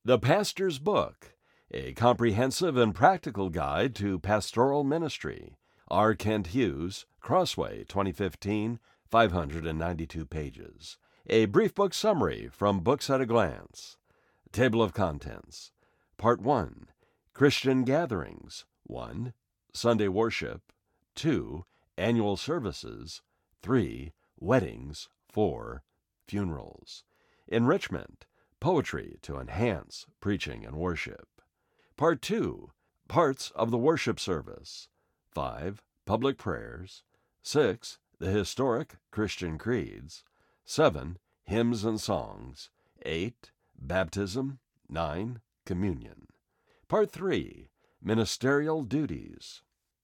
The Pastor's Book, a comprehensive and practical guide to pastoral ministry. R. Kent Hughes, Crossway, 2015, 592 pages. A brief book summary from Books at a Glance. Table of Contents. Part 1. Christian Gatherings. 1. Sunday Worship. 2. Annual Services. 3. Weddings. 4. Funerals. Enrichment. Poetry to enhance preaching and worship. Part 2. Parts of the worship service. 5. Public prayers. 6. The historic Christian creeds. 7. Hymns and songs. 8. Baptism. 9. Communion. Part 3. Ministerial duties.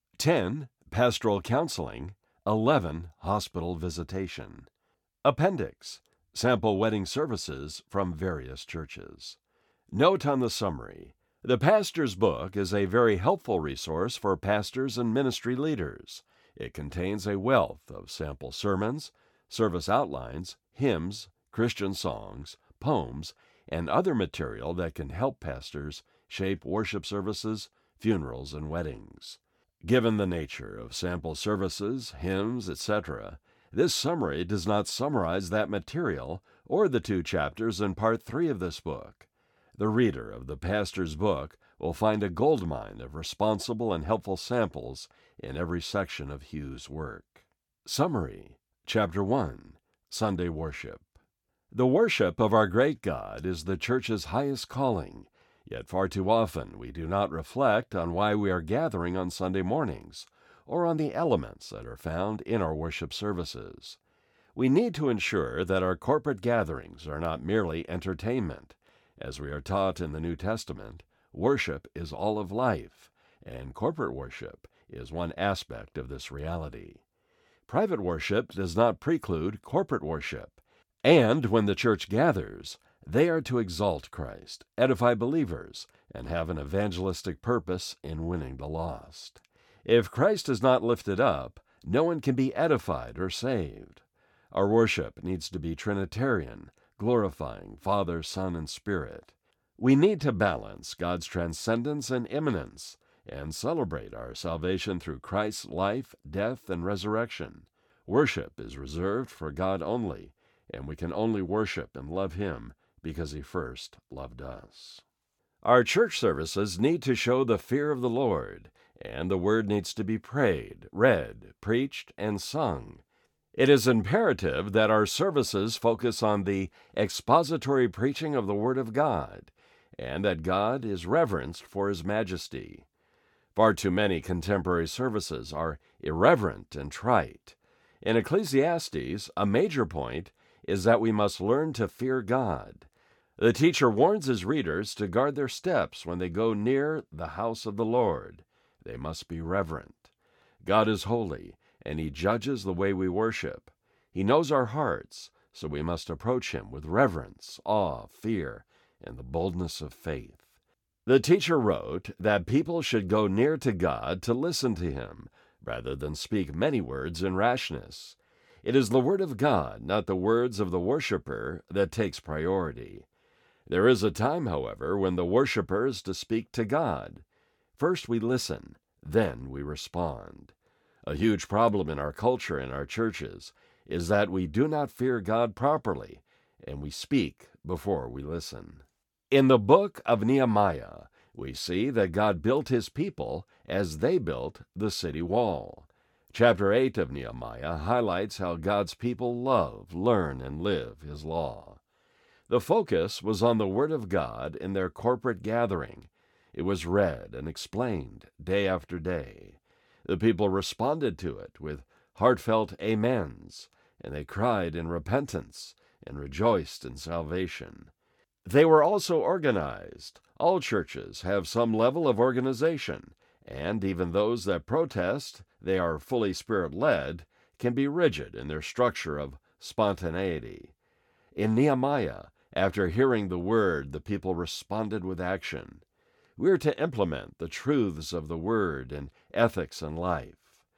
10. Pastoral counseling. 11. Hospital visitation. Appendix. Sample wedding services from various churches. Note on the summary. The Pastor's Book is a very helpful resource for pastors and ministry leaders. It contains a wealth of sample sermons, service outlines, hymns, Christian songs, poems, and other material that can help pastors shape worship services, funerals, and weddings. Given the nature of sample services, hymns, etc., this summary does not summarize that material or the 2 chapters in Part 3 of this book. The reader of the Pastor's Book will find a goldmine of responsible and helpful samples in every section of Hughes' work. Summary. Chapter 1. Sunday Worship. The worship of our great God is the Church's highest calling, yet far too often we do not reflect on why we are gathering on Sunday mornings, or on the elements that are found in our worship services. We need to ensure that our corporate gatherings are not merely entertainment. As we are taught in the New Testament, worship is all of life, and corporate worship is one aspect of this reality. Private worship does not preclude corporate worship, and when the church gathers, they are to exalt Christ, edify believers, and have an evangelistic purpose in winning the lost. If Christ is not lifted up, no one can be edified or saved. Our worship needs to be Trinitarian, glorifying Father, Son, and Spirit. We need to balance God's transcendence and immanence, and celebrate our salvation through Christ's life, death, and resurrection. Worship is reserved for God only, and we can only worship and love Him because He first loved us. Our church services need to show the fear of the Lord, and the Word needs to be prayed, read, preached, and sung. It is imperative that our services focus on the expository preaching of the Word of God, and that God is reverenced for His majesty. Far too many contemporary services are irreverent and trite. In Ecclesiastes, a major point is that we must learn to fear God. The teacher warns his readers to guard their steps when they go near the house of the Lord. They must be reverent. God is holy, and He judges the way we worship. He knows our hearts, so we must approach Him with reverence, awe, fear, and the boldness of faith. The teacher wrote that people should go near to God to listen to Him, rather than speak many words in rashness. It is the Word of God, not the words of the worshiper, that takes priority. There is a time, however, when the worshiper is to speak to God. First we listen, then we respond. A huge problem in our culture and our churches is that we do not fear God properly, and we speak before we listen. In the book of Nehemiah, we see that God built His people as they built the city wall. Chapter 8 of Nehemiah highlights how God's people love, learn, and live His law. The focus was on the Word of God in their corporate gathering. It was read and explained day after day. The people responded to it with heartfelt amens, and they cried in repentance and rejoiced in salvation. They were also organized. All churches have some level of organization, and even those that protest they are fully Spirit-led can be rigid in their structure of spontaneity. In Nehemiah, after hearing the word, the people responded with action. We are to implement the truths of the Word in ethics and life.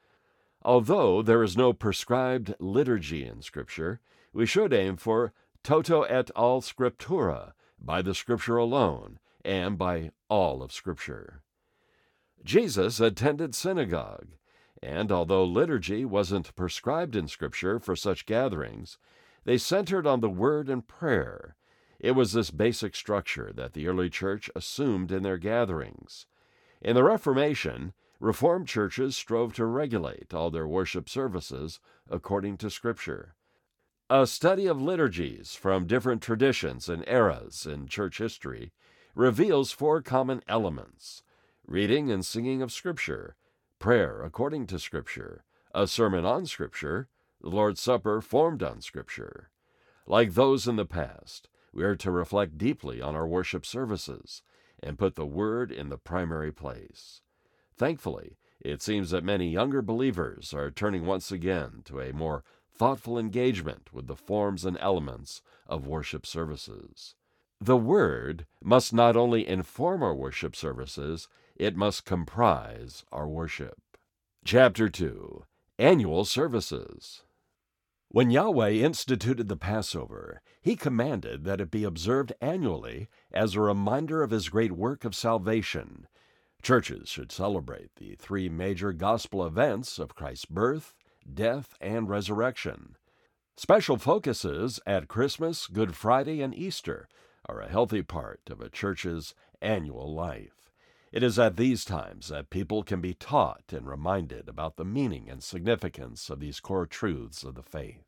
Although there is no prescribed liturgy in Scripture, we should aim for toto et al scriptura, by the Scripture alone, and by all of Scripture. Jesus attended synagogue, and although liturgy wasn't prescribed in Scripture for such gatherings, they centered on the Word and prayer. It was this basic structure that the early church assumed in their gatherings. In the Reformation, Reformed churches strove to regulate all their worship services according to Scripture. A study of liturgies from different traditions and eras in church history reveals four common elements: reading and singing of Scripture, prayer according to Scripture, a sermon on Scripture, the Lord's Supper formed on Scripture. Like those in the past, we are to reflect deeply on our worship services and put the Word in the primary place. Thankfully, it seems that many younger believers are turning once again to a more thoughtful engagement with the forms and elements of worship services. The Word must not only inform our worship services, it must comprise our worship. Chapter 2. Annual Services. When Yahweh instituted the Passover, He commanded that it be observed annually as a reminder of His great work of salvation. Churches should celebrate the three major gospel events of Christ's birth, death, and resurrection. Special focuses at Christmas, Good Friday, and Easter are a healthy part of a church's annual life. It is at these times that people can be taught and reminded about the meaning and significance of these core truths of the faith.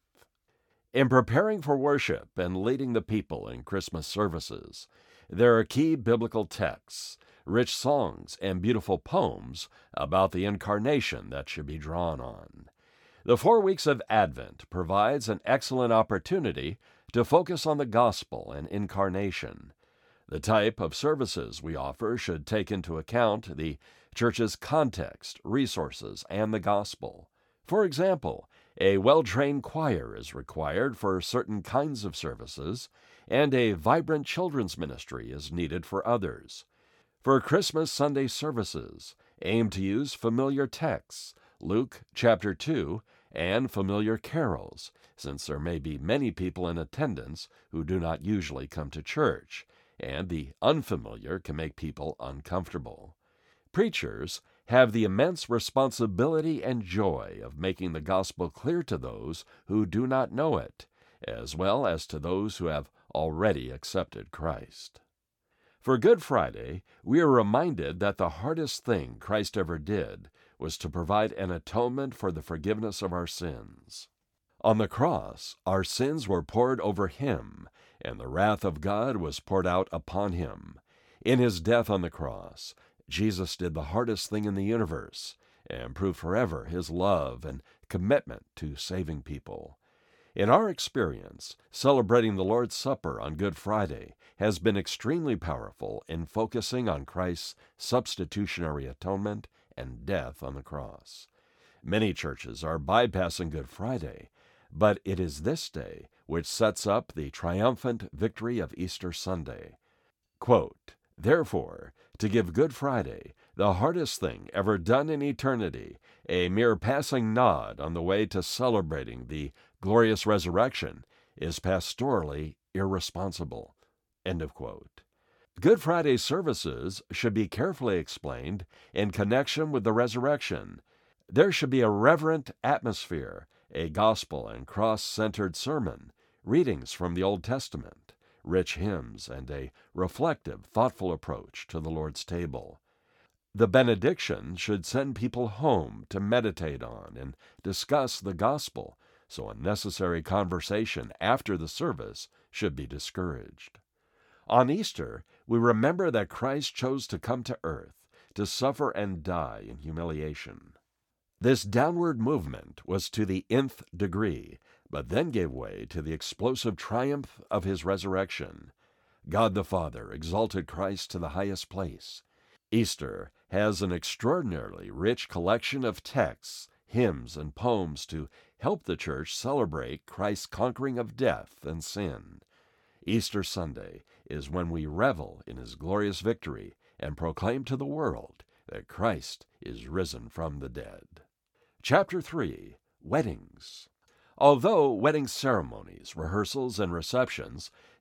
In preparing for worship and leading the people in Christmas services, there are key biblical texts, rich songs, and beautiful poems about the Incarnation that should be drawn on. The 4 weeks of Advent provides an excellent opportunity to focus on the gospel and incarnation. The type of services we offer should take into account the church's context, resources, and the gospel. For example, a well-trained choir is required for certain kinds of services, and a vibrant children's ministry is needed for others. For Christmas Sunday services, aim to use familiar texts, Luke chapter 2, and familiar carols, since there may be many people in attendance who do not usually come to church, and the unfamiliar can make people uncomfortable. Preachers have the immense responsibility and joy of making the gospel clear to those who do not know it, as well as to those who have already accepted Christ. For Good Friday, we are reminded that the hardest thing Christ ever did was to provide an atonement for the forgiveness of our sins. On the cross, our sins were poured over Him, and the wrath of God was poured out upon Him. In His death on the cross, Jesus did the hardest thing in the universe and proved forever His love and commitment to saving people. In our experience, celebrating the Lord's Supper on Good Friday has been extremely powerful in focusing on Christ's substitutionary atonement and death on the cross. Many churches are bypassing Good Friday, but it is this day which sets up the triumphant victory of Easter Sunday. Quote, "Therefore, to give Good Friday, the hardest thing ever done in eternity, a mere passing nod on the way to celebrating the glorious resurrection, is pastorally irresponsible." End of quote. Good Friday services should be carefully explained in connection with the resurrection. There should be a reverent atmosphere, a gospel and cross-centered sermon, readings from the Old Testament, rich hymns, and a reflective, thoughtful approach to the Lord's table. The benediction should send people home to meditate on and discuss the gospel, so unnecessary conversation after the service should be discouraged. On Easter, we remember that Christ chose to come to earth, to suffer and die in humiliation. This downward movement was to the nth degree, but then gave way to the explosive triumph of His resurrection. God the Father exalted Christ to the highest place. Easter has an extraordinarily rich collection of texts, hymns, and poems to help the church celebrate Christ's conquering of death and sin. Easter Sunday is when we revel in His glorious victory and proclaim to the world that Christ is risen from the dead. Chapter 3. Weddings. Although wedding ceremonies, rehearsals, and receptions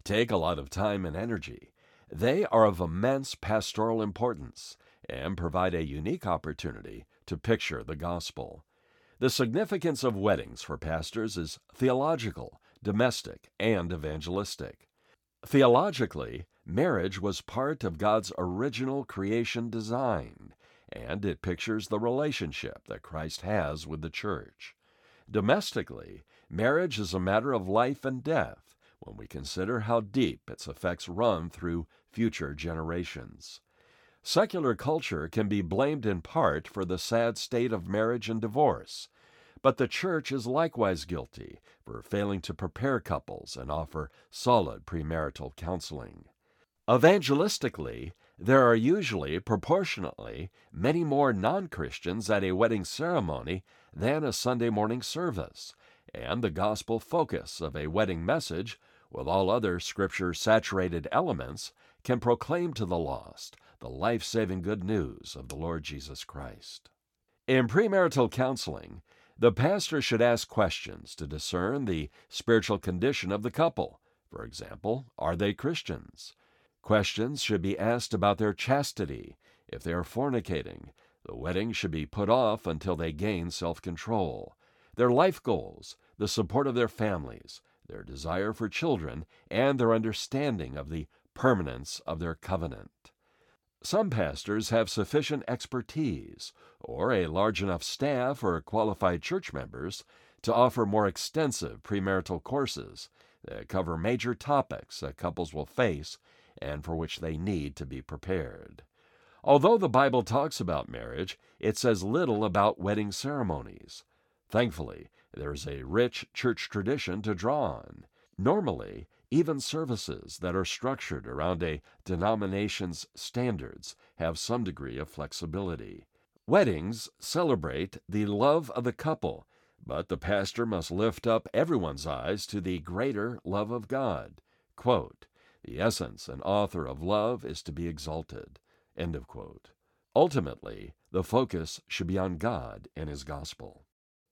take a lot of time and energy. They are of immense pastoral importance and provide a unique opportunity to picture the gospel. The significance of weddings for pastors is theological, domestic, and evangelistic. Theologically, marriage was part of God's original creation design, and it pictures the relationship that Christ has with the church. Domestically, marriage is a matter of life and death when we consider how deep its effects run through future generations. Secular culture can be blamed in part for the sad state of marriage and divorce, but the church is likewise guilty for failing to prepare couples and offer solid premarital counseling. Evangelistically, there are usually proportionately many more non-Christians at a wedding ceremony than a Sunday morning service, and the gospel focus of a wedding message, with all other Scripture-saturated elements, can proclaim to the lost the life-saving good news of the Lord Jesus Christ. In premarital counseling, the pastor should ask questions to discern the spiritual condition of the couple. For example, are they Christians? Questions should be asked about their chastity. If they are fornicating, the wedding should be put off until they gain self-control. Their life goals, the support of their families, their desire for children, and their understanding of the permanence of their covenant. Some pastors have sufficient expertise or a large enough staff or qualified church members to offer more extensive premarital courses that cover major topics that couples will face and for which they need to be prepared. Although the Bible talks about marriage, it says little about wedding ceremonies. Thankfully, there is a rich church tradition to draw on. Normally, even services that are structured around a denomination's standards have some degree of flexibility. Weddings celebrate the love of the couple, but the pastor must lift up everyone's eyes to the greater love of God. Quote, "The essence and author of love is to be exalted." End of quote. Ultimately, the focus should be on God and His gospel.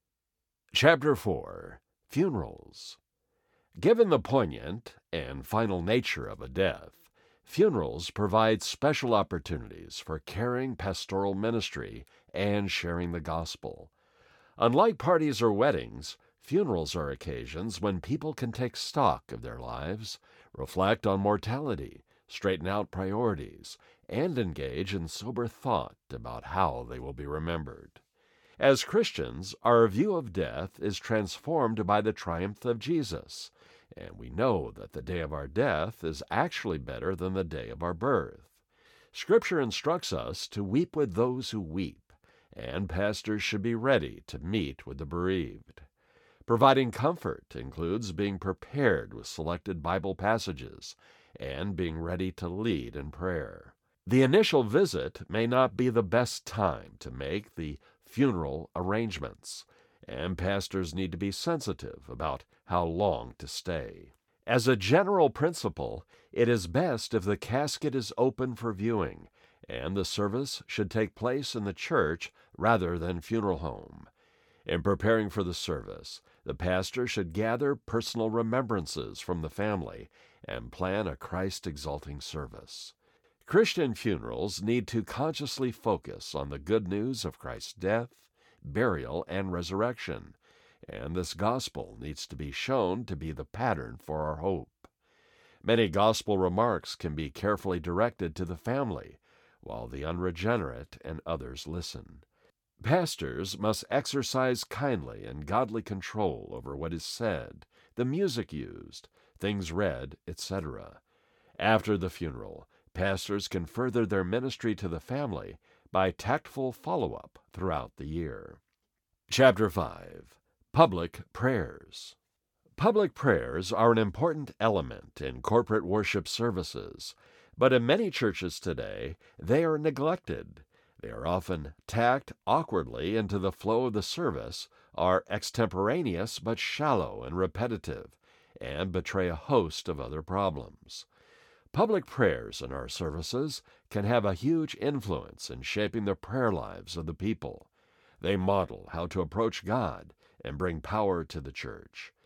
Chapter 4. Funerals. Given the poignant and final nature of a death, funerals provide special opportunities for caring pastoral ministry and sharing the gospel. Unlike parties or weddings, funerals are occasions when people can take stock of their lives, reflect on mortality, straighten out priorities, and engage in sober thought about how they will be remembered. As Christians, our view of death is transformed by the triumph of Jesus, and we know that the day of our death is actually better than the day of our birth. Scripture instructs us to weep with those who weep, and pastors should be ready to meet with the bereaved. Providing comfort includes being prepared with selected Bible passages and being ready to lead in prayer. The initial visit may not be the best time to make the funeral arrangements, and pastors need to be sensitive about how long to stay. As a general principle, it is best if the casket is open for viewing, and the service should take place in the church rather than funeral home. In preparing for the service, the pastor should gather personal remembrances from the family and plan a Christ-exalting service. Christian funerals need to consciously focus on the good news of Christ's death, burial, and resurrection, and this gospel needs to be shown to be the pattern for our hope. Many gospel remarks can be carefully directed to the family, while the unregenerate and others listen. Pastors must exercise kindly and godly control over what is said, the music used, things read, etc. After the funeral, pastors can further their ministry to the family by tactful follow-up throughout the year. Chapter 5. Public Prayers. Public prayers are an important element in corporate worship services, but in many churches today, they are neglected. They are often tacked awkwardly into the flow of the service, are extemporaneous but shallow and repetitive, and betray a host of other problems. Public prayers in our services can have a huge influence in shaping the prayer lives of the people. They model how to approach God and bring power to the church.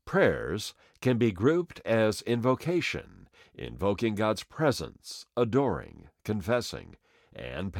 Prayers can be grouped as invocation, invoking God's presence, adoring, confessing, and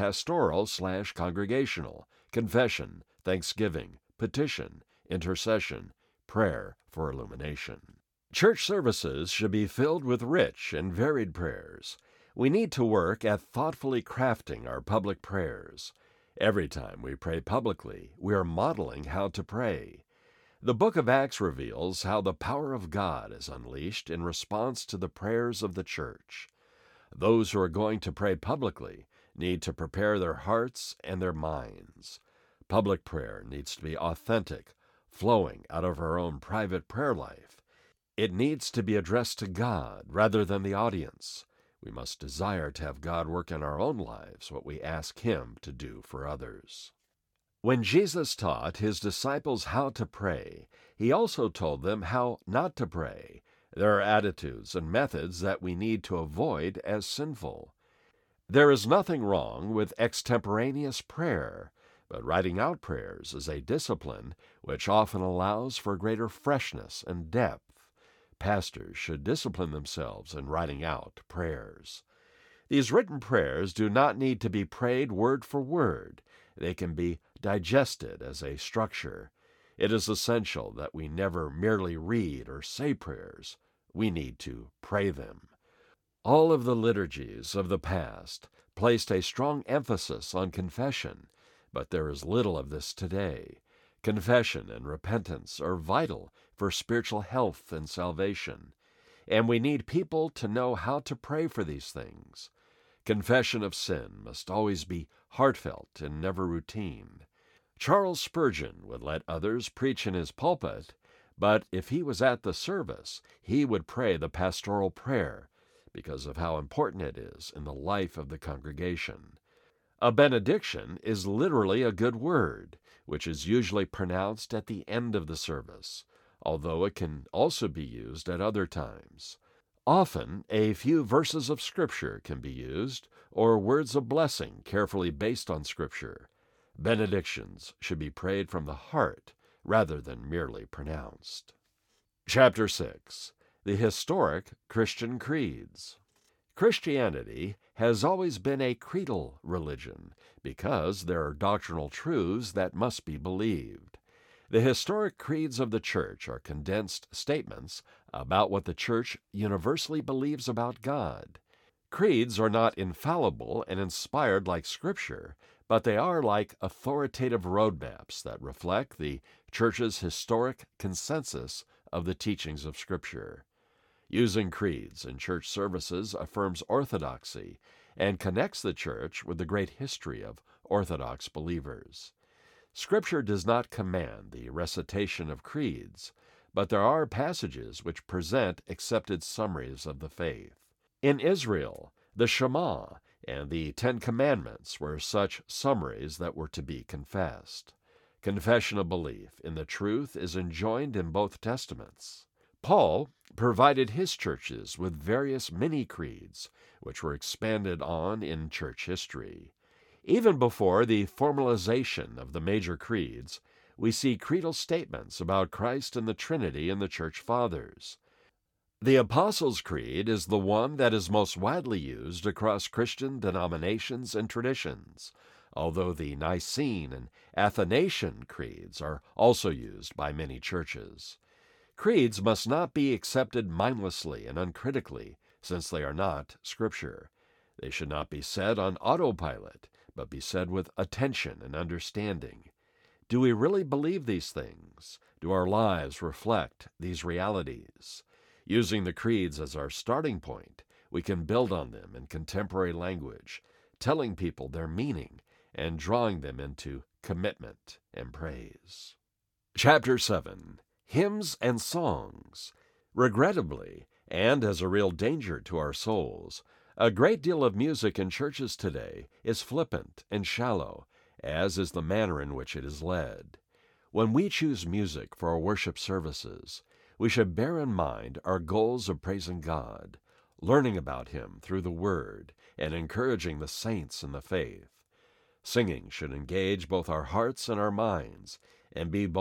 pastoral/congregational, confession, thanksgiving, petition, intercession, prayer for illumination. Church services should be filled with rich and varied prayers. We need to work at thoughtfully crafting our public prayers. Every time we pray publicly, we are modeling how to pray. The book of Acts reveals how the power of God is unleashed in response to the prayers of the church. Those who are going to pray publicly need to prepare their hearts and their minds. Public prayer needs to be authentic, flowing out of our own private prayer life. It needs to be addressed to God rather than the audience. We must desire to have God work in our own lives what we ask Him to do for others. When Jesus taught His disciples how to pray, He also told them how not to pray. There are attitudes and methods that we need to avoid as sinful. There is nothing wrong with extemporaneous prayer, but writing out prayers is a discipline which often allows for greater freshness and depth. Pastors should discipline themselves in writing out prayers. These written prayers do not need to be prayed word for word. They can be digested as a structure. It is essential that we never merely read or say prayers. We need to pray them. All of the liturgies of the past placed a strong emphasis on confession, but there is little of this today. Confession and repentance are vital for spiritual health and salvation, and we need people to know how to pray for these things. Confession of sin must always be heartfelt and never routine. Charles Spurgeon would let others preach in his pulpit, but if he was at the service, he would pray the pastoral prayer because of how important it is in the life of the congregation. A benediction is literally a good word, which is usually pronounced at the end of the service, although it can also be used at other times. Often, a few verses of Scripture can be used, or words of blessing carefully based on Scripture. Benedictions should be prayed from the heart rather than merely pronounced. Chapter 6. The Historic Christian Creeds. Christianity has always been a creedal religion because there are doctrinal truths that must be believed. The historic creeds of the Church are condensed statements about what the Church universally believes about God. Creeds are not infallible and inspired like Scripture, but they are like authoritative roadmaps that reflect the Church's historic consensus of the teachings of Scripture. Using creeds in church services affirms orthodoxy and connects the Church with the great history of Orthodox believers. Scripture does not command the recitation of creeds, but there are passages which present accepted summaries of the faith. In Israel, the Shema and the Ten Commandments were such summaries that were to be confessed. Confession of belief in the truth is enjoined in both Testaments. Paul provided his churches with various mini-creeds, which were expanded on in church history. Even before the formalization of the major creeds, we see creedal statements about Christ and the Trinity in the Church Fathers. The Apostles' Creed is the one that is most widely used across Christian denominations and traditions, although the Nicene and Athanasian creeds are also used by many churches. Creeds must not be accepted mindlessly and uncritically, since they are not Scripture. They should not be said on autopilot, but be said with attention and understanding. Do we really believe these things? Do our lives reflect these realities? Using the creeds as our starting point, we can build on them in contemporary language, telling people their meaning and drawing them into commitment and praise. Chapter 7. Hymns and Songs. Regrettably, and as a real danger to our souls, a great deal of music in churches today is flippant and shallow, as is the manner in which it is led. When we choose music for our worship services, we should bear in mind our goals of praising God, learning about Him through the Word, and encouraging the saints in the faith. Singing should engage both our hearts and our minds, and be both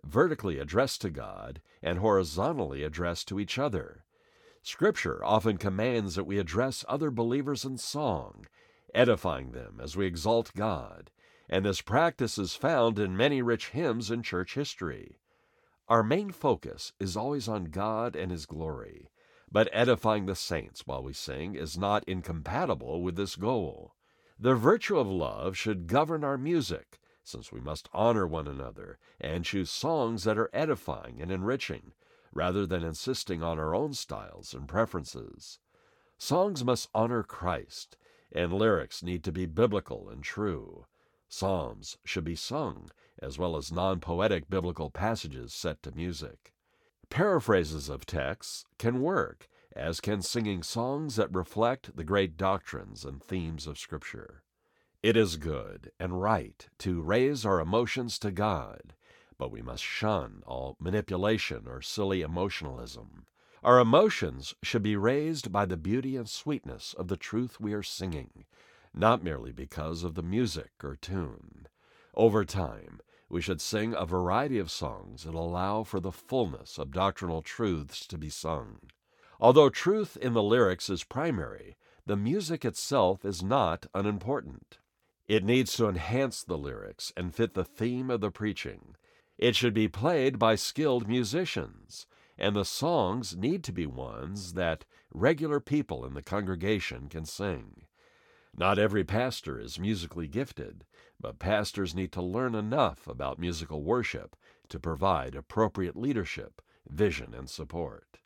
vertically addressed to God and horizontally addressed to each other. Scripture often commands that we address other believers in song, edifying them as we exalt God, and this practice is found in many rich hymns in church history. Our main focus is always on God and His glory, but edifying the saints while we sing is not incompatible with this goal. The virtue of love should govern our music, since we must honor one another and choose songs that are edifying and enriching, rather than insisting on our own styles and preferences. Songs must honor Christ, and lyrics need to be biblical and true. Psalms should be sung, as well as non-poetic biblical passages set to music. Paraphrases of texts can work, as can singing songs that reflect the great doctrines and themes of Scripture. It is good and right to raise our emotions to God, but we must shun all manipulation or silly emotionalism. Our emotions should be raised by the beauty and sweetness of the truth we are singing, not merely because of the music or tune. Over time, we should sing a variety of songs that allow for the fullness of doctrinal truths to be sung. Although truth in the lyrics is primary, the music itself is not unimportant. It needs to enhance the lyrics and fit the theme of the preaching. It should be played by skilled musicians, and the songs need to be ones that regular people in the congregation can sing. Not every pastor is musically gifted, but pastors need to learn enough about musical worship to provide appropriate leadership, vision, and support.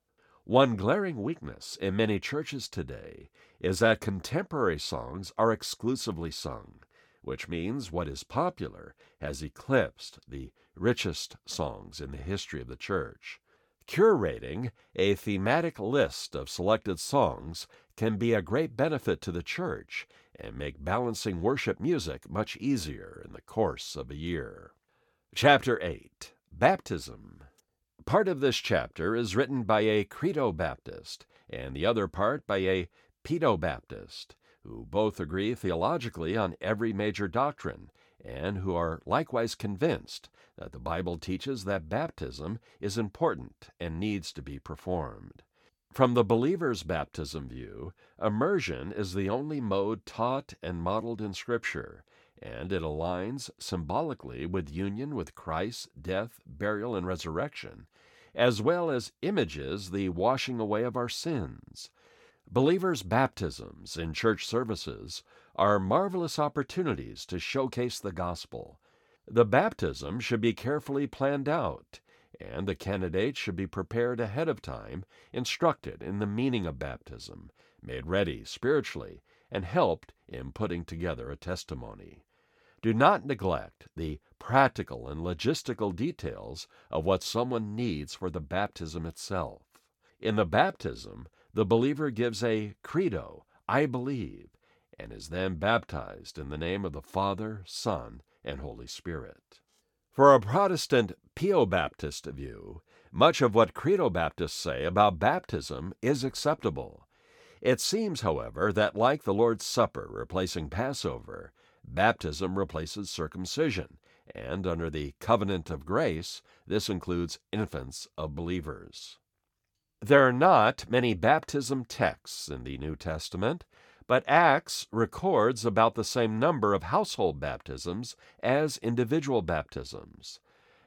One glaring weakness in many churches today is that contemporary songs are exclusively sung, which means what is popular has eclipsed the richest songs in the history of the church. Curating a thematic list of selected songs can be a great benefit to the church and make balancing worship music much easier in the course of a year. Chapter 8. Baptism. Part of this chapter is written by a Credo Baptist, and the other part by a Pedo Baptist, who both agree theologically on every major doctrine, and who are likewise convinced that the Bible teaches that baptism is important and needs to be performed. From the believer's baptism view, immersion is the only mode taught and modeled in Scripture, and it aligns symbolically with union with Christ's death, burial, and resurrection, as well as images the washing away of our sins. Believers' baptisms in church services are marvelous opportunities to showcase the gospel. The baptism should be carefully planned out, and the candidates should be prepared ahead of time, instructed in the meaning of baptism, made ready spiritually, and helped in putting together a testimony. Do not neglect the practical and logistical details of what someone needs for the baptism itself. In the baptism, the believer gives a credo, I believe, and is then baptized in the name of the Father, Son, and Holy Spirit. For a Protestant Pio-Baptist view, much of what Credo Baptists say about baptism is acceptable. It seems, however, that like the Lord's Supper replacing Passover, baptism replaces circumcision, and under the covenant of grace, this includes infants of believers. There are not many baptism texts in the New Testament, but Acts records about the same number of household baptisms as individual baptisms.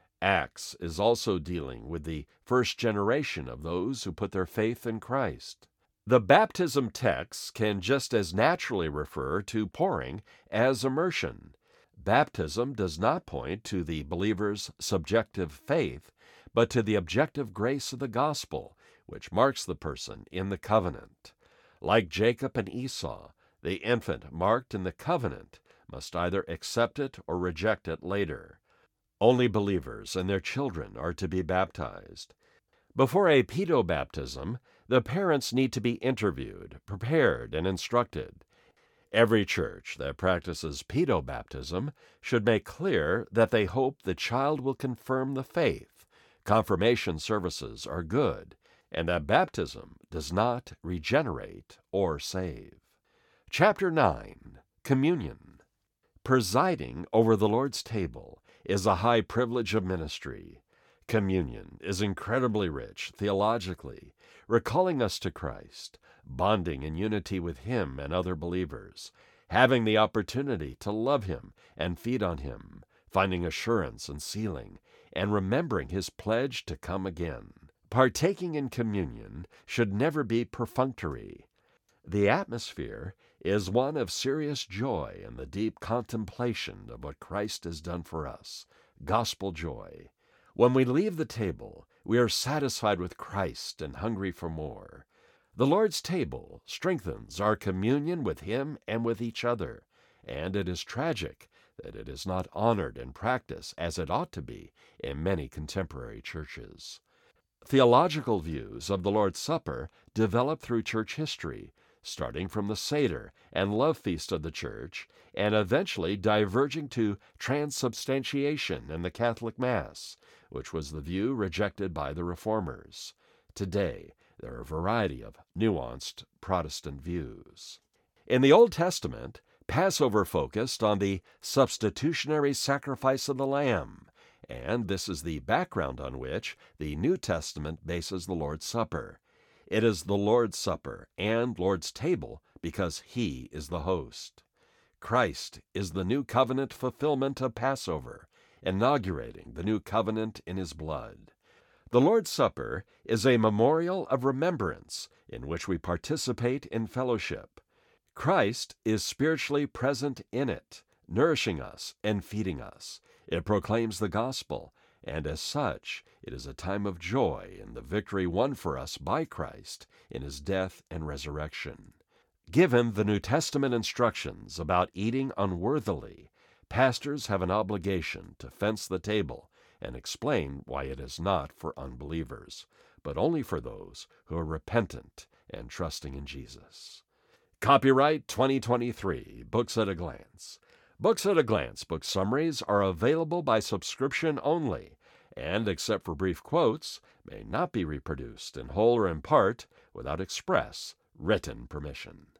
Acts is also dealing with the first generation of those who put their faith in Christ. The baptism texts can just as naturally refer to pouring as immersion. Baptism does not point to the believer's subjective faith, but to the objective grace of the gospel, which marks the person in the covenant. Like Jacob and Esau, the infant marked in the covenant must either accept it or reject it later. Only believers and their children are to be baptized. Before a pedobaptism, the parents need to be interviewed, prepared, and instructed. Every church that practices pedobaptism should make clear that they hope the child will confirm the faith. Confirmation services are good, and that baptism does not regenerate or save. Chapter 9. Communion. Presiding over the Lord's table is a high privilege of ministry. Communion is incredibly rich theologically, recalling us to Christ, bonding in unity with Him and other believers, having the opportunity to love Him and feed on Him, finding assurance and sealing, and remembering His pledge to come again. Partaking in communion should never be perfunctory. The atmosphere is one of serious joy and the deep contemplation of what Christ has done for us, gospel joy. When we leave the table, we are satisfied with Christ and hungry for more. The Lord's table strengthens our communion with Him and with each other, and it is tragic that it is not honored in practice as it ought to be in many contemporary churches. Theological views of the Lord's Supper develop through church history, starting from the Seder and love feast of the Church, and eventually diverging to transubstantiation in the Catholic Mass, which was the view rejected by the Reformers. Today, there are a variety of nuanced Protestant views. In the Old Testament, Passover focused on the substitutionary sacrifice of the Lamb, and this is the background on which the New Testament bases the Lord's Supper. It is the Lord's Supper and Lord's table because He is the host. Christ is the new covenant fulfillment of Passover, inaugurating the new covenant in His blood. The Lord's Supper is a memorial of remembrance in which we participate in fellowship. Christ is spiritually present in it, nourishing us and feeding us. It proclaims the gospel, and as such, it is a time of joy in the victory won for us by Christ in His death and resurrection. Given the New Testament instructions about eating unworthily, pastors have an obligation to fence the table and explain why it is not for unbelievers, but only for those who are repentant and trusting in Jesus. Copyright 2023, Books at a Glance. Books at a Glance book summaries are available by subscription only, and, except for brief quotes, may not be reproduced in whole or in part without express written permission.